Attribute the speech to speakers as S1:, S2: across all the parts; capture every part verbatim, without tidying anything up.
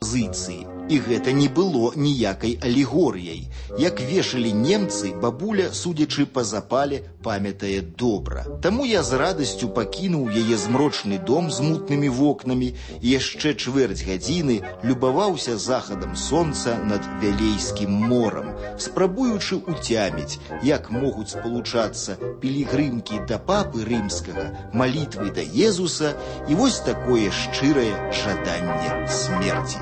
S1: кампазіцыі. І гэта не было ніякай алегорыяй. Як вешалі немцы, бабуля, судзячы па запале, памятае добра. Таму я з радасцю пакінуў яе змрочны дом з мутнымі вокнамі і яшчэ чвэрць гадзіны любаваўся захадам сонца над Вялейскім морам, спрабуючы уцяміць, як могуць спалучацца пілігрымкі да папы рымскага, малітвы да Езуса і вось такое шчырае жаданне смерці.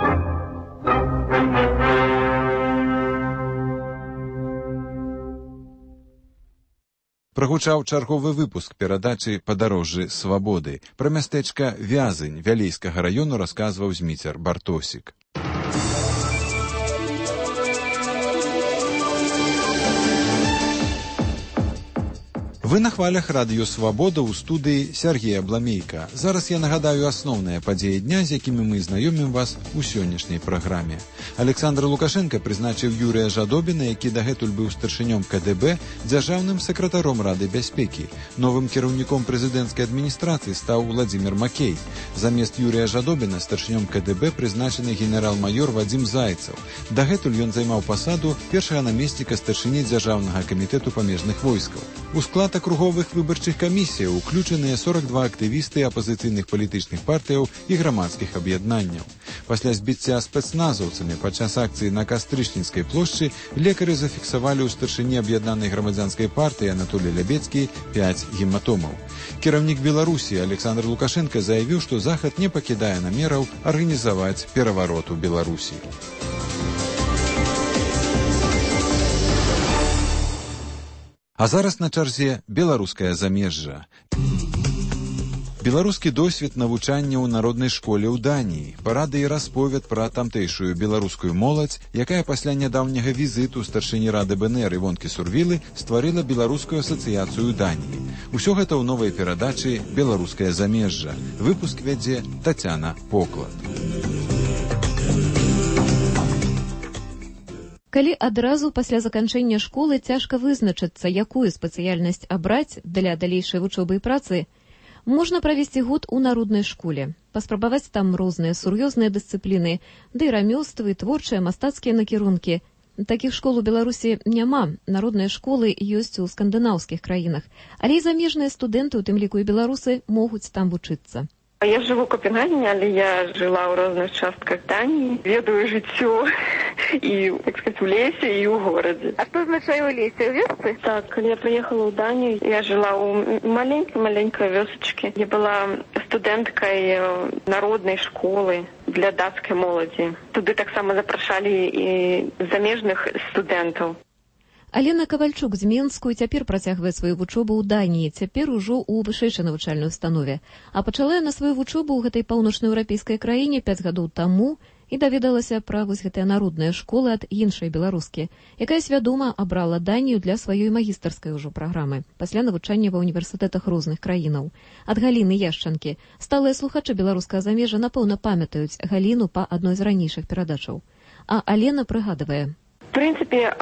S2: Прагучаў чарговы выпуск перадачы «Падарожжы свабоды». Пра мястэчка Вязань Вялейскага раёну расказваў Зміцер Бартосік. Вы на хвалях радыё «Свабода» ў студыі Сергея Бламейка. Зараз я нагадаю асноўныя падзеі дня, з якімі мы знаёмім вас у сённяшняй праграме. Александр Лукашенко прызначыў Юрыя Жадобіна, які дагэтуль быў старшынём ка дэ бэ, дзяржаўным сакратаром Рады бяспекі. Новым кіраўніком прэзідэнцкай адміністрацыі стаў Владзімір Макей. Замест Юрія Жадобіна старшынём ка дэ бэ прызначаны генерал-маёр Вадзім Зайцаў. Дагэтуль ён займаў пасаду першага намесніка старшыні дзяржаўнага камітэту памежных войскаў. У склад акруговых выбарчых камісіяў уключаныя сорок два актывісты апазіцыйных палітычных партыяў і грамадскіх аб'яднанняў. Пасля збіцця спецназаўцамі падчас акцыі на Кастрычніцкай плошчы лекары зафіксавалі ў старшыні аб'яднанай грамадзянскай партыі Анатолій Лябецкі пяць гематомаў. Кіраўнік Беларусі Александр Лукашенко заявіў, што Захад не пакідае намераў арганізаваць пераварот у Беларусі. А зараз на чарзе беларускае замежжа. Беларускі досвед навучання ў народнай школе ў Даніі, парады і расповед пра тамтэйшую беларускую моладзь, якая пасля нядаўняга візіту старшыні Рады бэ эн эр Івонкі Сурвілы стварыла беларускую асацыяцыю ў Даніі. Усё гэта ў новай перадачы «Беларускае замежжа». Выпуск вядзе Тацяна Поклад.
S3: Калі адразу пасля заканчэння школы цяжка вызначыцца, якую спецыяльнасць абраць для далейшай вучобы і працы, можна правесці год у народнай школе, паспрабаваць там розныя сур'ёзныя дысцыпліны, ды рамёствы, творчыя, мастацкія накірункі. Такіх школ у Беларусі няма, народныя школы ёсць у скандынаўскіх краінах, але і замежныя студэнты, у тым ліку і беларусы, могуць там вучыцца.
S4: Я живу в Копенгагене, але я жила в разных частках Дании. Ведаю жыццё и, так сказать, в лесе и в городе.
S5: А что означает в лесе? В вёсцы?
S4: Так, когда я приехала в Данию, я жила у маленькой-маленькой вёсочки. Я была студенткой народной школы для датской молоді. Туды так само запрашалі и замежных студентов.
S3: Алена Кавальчук з Менску цяпер працягвае сваю вучобу ў Даніі, цяпер ужо ў вышэйшай навучальнай установе. А пачала яна сваю вучобу ў гэтай паўночнаеўрапейскай краіне пяць гадоў таму і даведалася пра вось гэтыя народныя школы ад іншай беларускі, якая свядома абрала Данію для сваёй магістарскай ужо праграмы, пасля навучання ва ўніверсітэтах розных краінаў. Ад Галіны Яшчанкі сталыя слухачы беларускага замежжа напэўна памятаюць Галіну па адной з ранейшых перадачаў. А Алена прыгадвае.
S4: В принципе,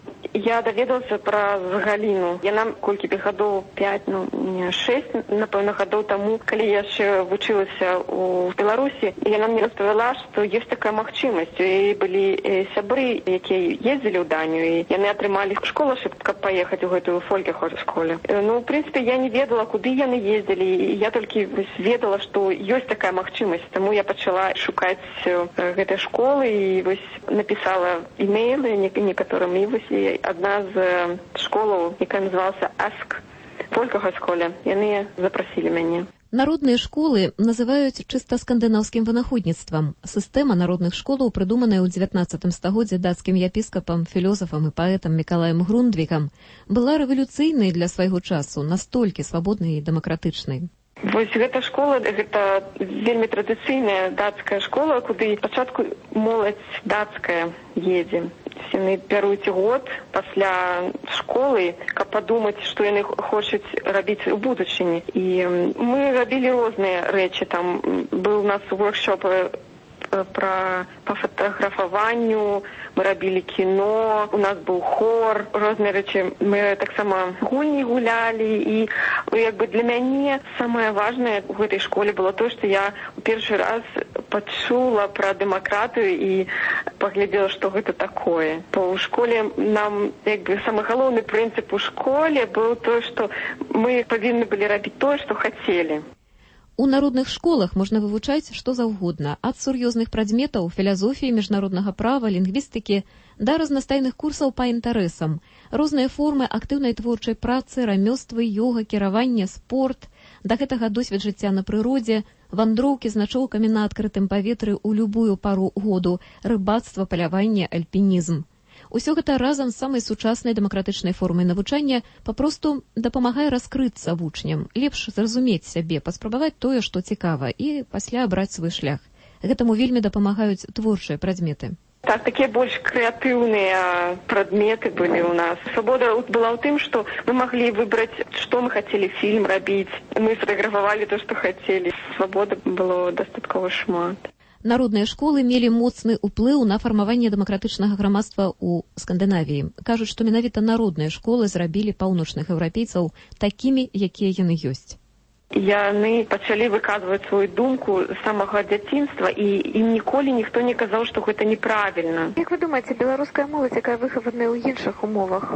S4: я даведалася пра Галіну. Яна колькі гадоў пяць, ну, не шэсць, напэўна, гадоў таму, калі я яшчэ вучылася ў Беларусі, яна мне распавяла, што ёсць такая магчымасць. У яе былі сябры, якія ездзілі ў Данію, і яны атрымалі школашып, каб паехаць у гэтую фолькехоўшколу. Ну, в принципе, я не ведала, куды яны ездзілі, і я толькі ведала, што ёсць такая магчымасць. Таму я пачала шукаць гэтай школы і вось напісала імейлы некаторым. І вось одна з школаў, якая называлася АСК, фолькехоўшколе, яны запрасілі мяне.
S3: Народныя школы называюць чыста скандынаўскім вынаходніцтвам. Сістэма народных школаў, прыдуманая ў дзевятнаццатым стагоддзі дацкім епіскапам, філёзафам і паэтам Мікалаем Грундвікам, была рэвалюцыйнай для свайго часу, настолькі свабоднай і дэмакратычнай.
S4: Вось гэта школа, гэта вельмі традыцыйная дацкая школа, куды спачатку моладзь дацкая едзе. Яны бяруць год пасля школы, каб падумаць, што яны хочуць рабіць у будучыні. І мы рабілі розныя рэчы. Там быў у нас воркшоп пра па фотаграфаванню, мы рабілі кіно, у нас быў хор, розныя рэчы. Мы таксама гульні гулялі, і як бы для мяне самае важнае ў гэтай школе было то, што я ў першы раз пачула пра дэмакратыю і паглядзела, што гэта такое. Бо ў школе нам, як бы, самы галоўны прынцып у школе быў той, што мы павінны былі рабіць тое, што хацелі.
S3: У народных школах можна вывучаць што заўгодна, ад сур'ёзных прадметаў філазофіі, міжнароднага права, лінгвістыкі да разнастайных курсаў па інтарэсам, розныя формы актыўнай творчай працы, рамёствы, ёга, кіраванне, спорт, да гэтага досвед жыцця на прыродзе, вандроўкі з начоўкамі на адкрытым паветры ў любую пару году, рыбацтва, паляванне, альпінізм. Усё гэта разам з самай сучаснай дэмакратычнай формай навучання папросту дапамагае раскрыцца вучням, лепш зразумець сябе, паспрабаваць тое, што цікава, і пасля абраць свой шлях. Гэтаму вельмі дапамагаюць творчыя прадметы.
S4: Так, такія больш крэатыўныя прадметы былі ў нас. Свабода была ў тым, што мы маглі выбраць, што мы хацелі фільм рабіць. Мы сфатаграфавалі то, што хацелі. Свабоды было дастаткова шмат.
S3: Народныя школы мелі моцны ўплыў на фармаванне дэмакратычнага грамадства ў Скандынавіі. Кажуць, што менавіта народныя школы зрабілі паўночных еўрапейцаў такімі, якія яны ёсць.
S4: Яны пачалі выказваць сваю думку з самага дзяцінства, і ім ніколі ніхто не казаў, што гэта неправільна.
S5: Як вы думаеце, беларуская моладзь, якая выхаваная ў іншых умовах,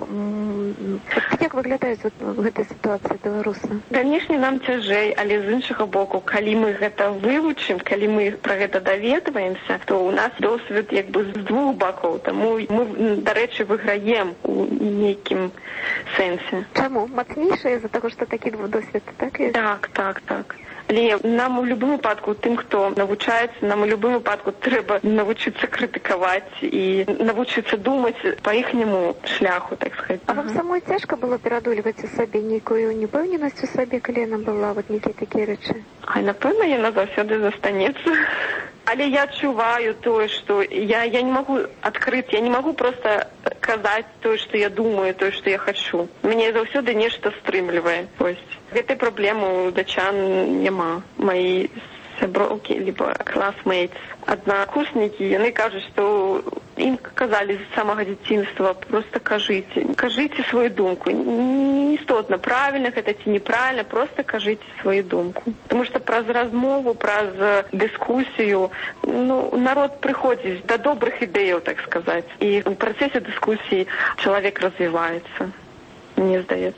S5: як выглядаюць гэтыя сітуацыі беларусы?
S4: Канешне, нам цяжэй, але з іншага боку, калі мы гэта вывучым, калі мы пра гэта даведваемся, то ў нас досвед як бы з двух бакоў, таму мы, дарэчы, выйграем у нейкім сэнсе.
S5: Чаму? Мацнейшая з-за таго, што такі досвед, так?
S4: Так. Так, так. Але нам у любым выпадку, тым, хто навучаецца, нам у любым выпадку трэба навучыцца крытыкаваць і навучыцца думаць па іхняму шляху, так сказаць.
S5: А вам самой цяжка было перадолеваць у сабе нейкую непэўненасць у сабе, калі яна была, вот нейкія такія рэчы?
S4: Ай, напэўна, яна заўсёды застанецца. Але я адчуваю тое, што я, я не магу адкрыць, я не магу проста казаць тое, што я думаю, тое, што я хачу. Мяне заўсёды нешта стрымлівае. Вось. Гэтай праблемы у дачан няма. Мои сяброўкі, либо класмейтс, аднакурснікі, яны кажуць, што ім казалі з самага дзяцінства, просто кажыце, кажыце сваю думку. Не істотна, правільна гэта ці неправільна, просто кажыце сваю думку. Тому што праз размову, праз дыскусію, ну, народ прыходзіць да добрых ідэяў, так сказаць. І ў працэсе дыскусіі чалавек развіваецца, мне здаецца.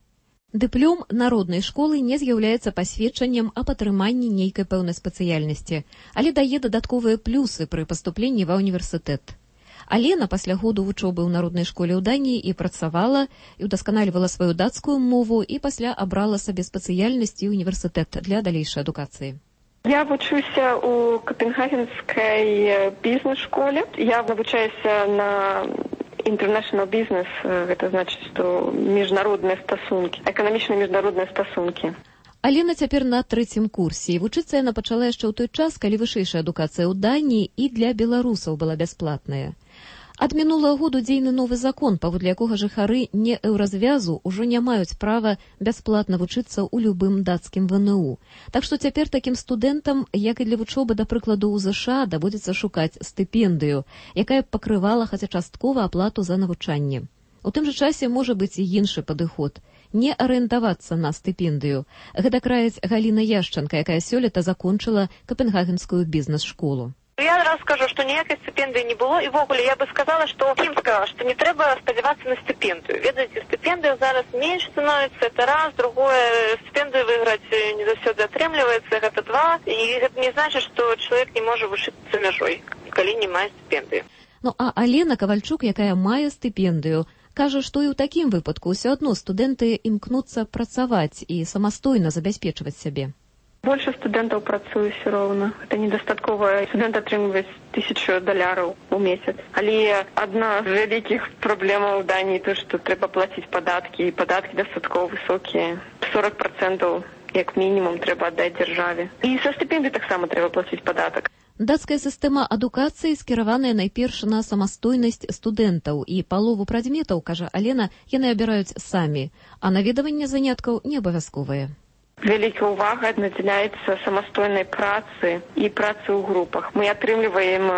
S3: Дыплом народнай школы не з'яўляецца пасведчаннем аб атрыманні нейкай пэўнай спецыяльнасці, але дае дадатковыя плюсы пры паступленні ва ўніверсітэт. Алена пасля году вучобы ў народнай школе ў Даніі і працавала, і ўдасканальвала сваю дацкую мову, і пасля абрала сабе спецыяльнасць і ўніверсітэт для далейшай адукацыі.
S4: Я вучуся ў Копенгагенскай бізнес-школе. Я навучаюся на International business, гэта значыць, што міжнародныя стасункі, эканамічныя міжнародныя стасункі.
S3: Алена цяпер на трэцім курсе, і вучыцца яна пачала яшчэ ў той час, калі вышэйшая адукацыя ў Даніі і для беларусаў была бясплатная. Ад мінулага году дзейны новы закон, паводле якога жыхары не еўразвязу ўжо не маюць права бясплатна вучыцца ў любым дацкім вэ эн у. Так што цяпер такім студэнтам, як і для вучобы, да прыкладу, ў ЗША, даводзіцца шукаць стыпендыю, якая б пакрывала хаця часткова аплату за навучанне. У тым жа часе можа быць і іншы падыход – не арыентавацца на стыпендыю. Гэта краяць Галіна Яшчанка, якая сёлета закончыла Копенгагенскую бізнес-школу.
S6: Я раз скажу, што ніякай стыпендыі не было, і ввогуле я бы сказала, што ім сказала, што не трэба спадзявацца на стыпендыю. Ведаеце, стыпендыю зараз менш становіцца, это раз, другое, стыпендыю выйграць не заўсёды атрымліваецца, гэта два, і гэта не значыць, што чалавек не можа вучыцца за мяжой, калі не мае стыпендыі.
S3: Ну а Алена Кавальчук, якая мае стыпендыю, кажа, што і ў такім выпадку ўсё адно студэнты імкнуцца працаваць і самастойна забяспечваць сябе.
S4: Больше студэнтаў працуе ўсё роўна. Гэта недастаткова. Студэнт атрымлівае тысячу даляраў у месяц. Але адна з вялікіх праблемаў у Даніі то, што трэба плаціць падаткі, і падаткі дастаткова высокія. сорок процентаў як мінімум трэба аддаць дзяржаве. І са стыпендыі таксама трэба плаціць падатак.
S3: Дацкая сістэма адукацыі скіраваная найперш на самастойнасць студэнтаў, і палову прадметаў, кажа Алена, яны абіраюць самі, а наведванне заняткаў не абавязковае.
S4: Вялікая ўвага надзяляецца самастойнай працы і працы ў групах. Мы атрымліваем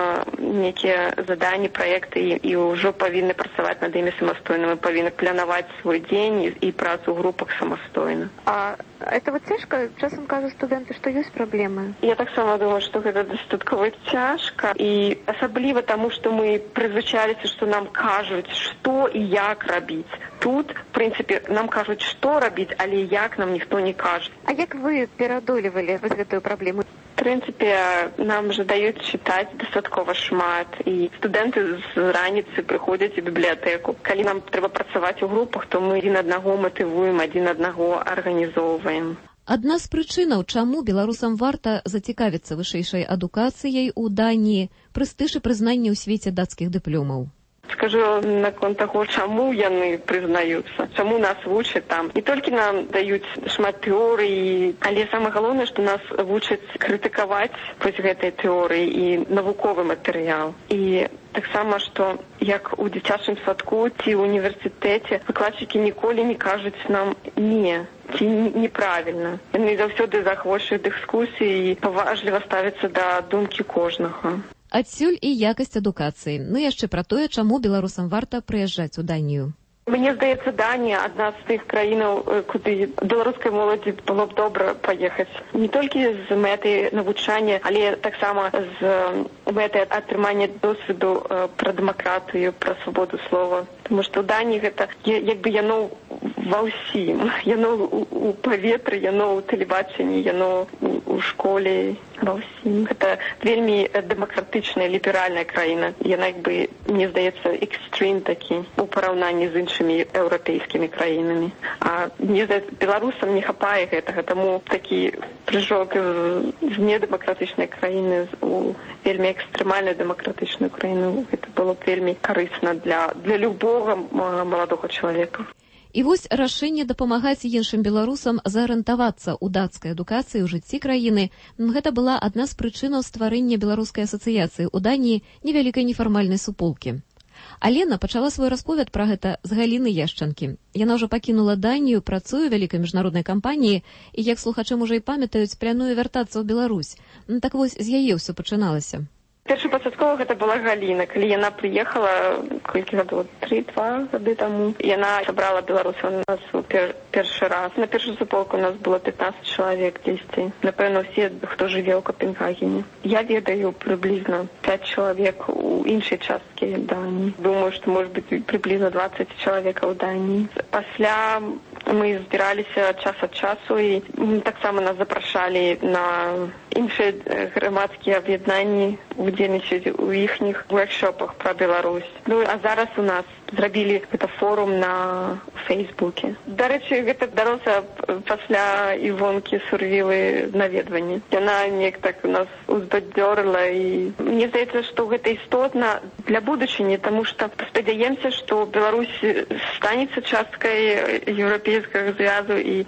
S4: нейкія заданні, праекты і, і ўжо павінны працаваць над імі самастойна. Мы павінны планаваць свой дзень і, і працу ў групах самастойна.
S5: А это вот цяжка? Часам кажуць студэнты, што ёсць праблемы.
S4: Я таксама думаю, што гэта дастаткова цяжка. І асабліва таму, што мы прызвычаліся, што нам кажуць, што і як рабіць. Тут, в прынцыпе, нам кажуць, што рабіць, але як нам ніхто не кажа.
S5: А як вы пераадолевалі гэтую праблему?
S4: В прынцыпе, нам жа даюць чытаць дастаткова шмат. І студэнты з раніцы прыходзяць у бібліятэку. Калі нам трэба працаваць у групах, то мы адзін аднаго матывуем, адзін аднаго арганізоўваем.
S3: Адна з прычынаў, чаму беларусам варта зацікавіцца вышэйшай адукацыяй у Даніі, прэстыж і прызнанне ў свеце дацкіх дыпломаў.
S4: Скажу наконт таго, чаму яны прызнаюцца, чаму нас вучаць там. Не толькі нам даюць шмат тэорый, але самае галоўнае, што нас вучаць крытыкаваць вось гэтай тэорыі і навуковы матэрыял. І таксама, што як у дзіцячым садку ці ў універсітэце выкладчыкі ніколі не кажуць нам «не», ці неправільна. Яны заўсёды захвочваюць дыскусіі і паважліва ставяцца да думкі кожнага.
S3: Адсюль і якасць адукацыі. Ну яшчэ пра тое, чаму беларусам варта прыязджаць у Данію.
S4: Мне здаецца, Данія адна з тых краінаў, куды беларускай моладзі было б добра паехаць. Не толькі з мэтай навучання, але таксама з мэтай атрымання досведу пра дэмакратыю, пра свабоду слова. Таму што ў Даніі гэта як бы яно ва ўсім. Яно ў паветры, яно ў тэлебачанні, яно ў школе, ва ўсім. Гэта вельмі дэмакратычная, ліберальная краіна. Яна як бы, мне здаецца, экстрим такі у параўнанні з іншымі еўрапейскімі краінамі. А мне здаецца, беларусам не хапае гэтага, таму такі прыжок з недэмакратычнай краіны у вельмі экстрэмальную дэмакратычную краіну, гэта было б вельмі карысна для, для любога маладога чалавека.
S3: І вось рашэнне дапамагаць іншым беларусам зарыентавацца ў дацкай адукацыі ў жыцці краіны. Гэта была адна з прычынаў стварэння беларускай асацыяцыі ў Даніі невялікай нефармальнай суполкі. Алена пачала свой расповед пра гэта з Галіны Яшчанкі. Яна ўжо пакінула Данію, працуе ў вялікай міжнароднай кампаніі і, як слухачам ужо і памятаюць, плануе вяртацца ў Беларусь. Так вось, з яе ўсё пачыналася.
S4: Першапачаткова гэта была Галіна. Калі яна прыехала, колькі гадоў, тры-два гады таму, яна сабрала беларусаў у нас пер, першы раз. На першую суполку у нас было пятнаццаць чалавек дзесьці. Напэўна, ўсе, хто жыве ў Копенгагене. Я ведаю прыблізна пяць чалавек у іншай часткі Даніі. Думаю, што, можа быць, прыблізна дваццаць чалавекаў у Даніі. Пасля мы збіраліся час ад часу і таксама нас запрашалі на іншыя грамадскія аб'яднанні, удзельнічаць у іхніх воркшопах пра Беларусь. Ну, а зараз у нас зрабілі гэта форум на Фейсбуке. Дарэчы, гэта дарослая пасля Івонкі Сурвілы наведванні. Яна неяк так у нас узбадзёрыла і мне здаецца, што гэта істотна для будучыні, таму што спадзяемся, што Беларусь станецца часткай еўрапейскага звязу і,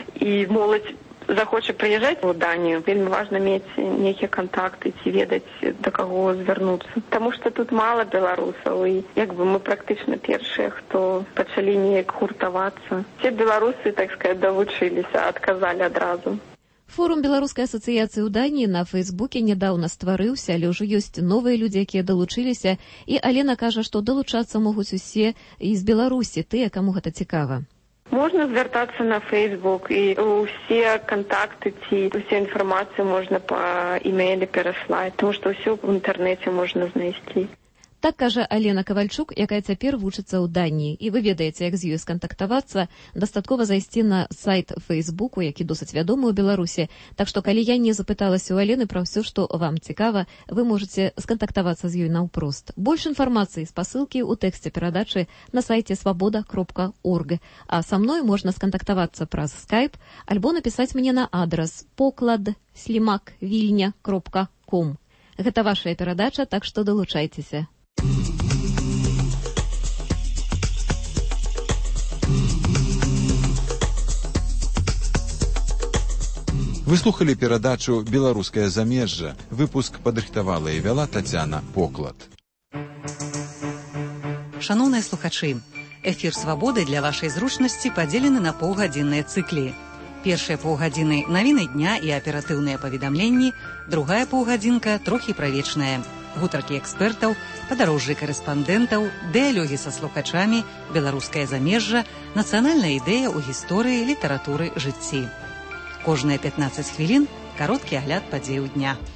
S4: і моладзь захоча прыязджаць у Данію. Вельмі важна мець нейкія кантакты ці ведаць, да каго звярнуцца. Таму што тут мала беларусаў і як бы мы практычна першыя, хто пачалі неяк гуртавацца. Все беларусы, так сказать, давучыліся, адказалі адразу.
S3: Форум беларускай асацыяцыі ў Даніі на Фейсбуке нядаўна стварыўся, але ўжо ёсць новыя людзі, якія далучыліся, і Алена кажа, што далучацца могуць усе і з Беларусі, тыя, каму гэта цікава.
S4: Можна звяртацца на Фейсбук, і ўсе кантакты ці ўсе інфармацыю можна па імейле пераслаць, тому што ўсё ў інтэрнэце можна знайсці.
S3: Так кажа Алена Кавальчук, якая цяпер вучыцца ў Даніі. І вы ведаеце, як з ёй скантактавацца, дастаткова зайсці на сайт Фейсбуку, які досыць вядомы ў Беларусі. Так што, калі я не запыталася ў Алены пра ўсё, што вам цікава, вы можаце скантактавацца з ёй наўпрост. Больш інфармацыі, спасылкі ў тэксце перадачы на сайце свабода кропка орг. А са мной можна скантактавацца праз скайп, альбо напісаць мне на адрас поклад слімак вільня кропка ком. Гэта вашая перадача, так што далучайцеся.
S2: Вы слухали перадачу «Беларускае замежжа». Выпуск падрыхтавала і вяла Тацяна Поклад.
S7: Шаноўныя слухачы, эфір «Свабоды» для вашай зручнасці падзелены на паўгадзінныя цыклі. Першыя паўгадзіны навіны дня і аператыўныя паведамленні, другая паўгадзінка трохі пра вечнае. гутаркі экспертаў, падарожжы карэспандэнтаў, дыялогі са слухачамі, беларускае замежжа, нацыянальная ідэя ў гісторыі, літаратуры, жыцці. Кожныя пятнаццаць хвілін кароткі агляд падзеяў дня.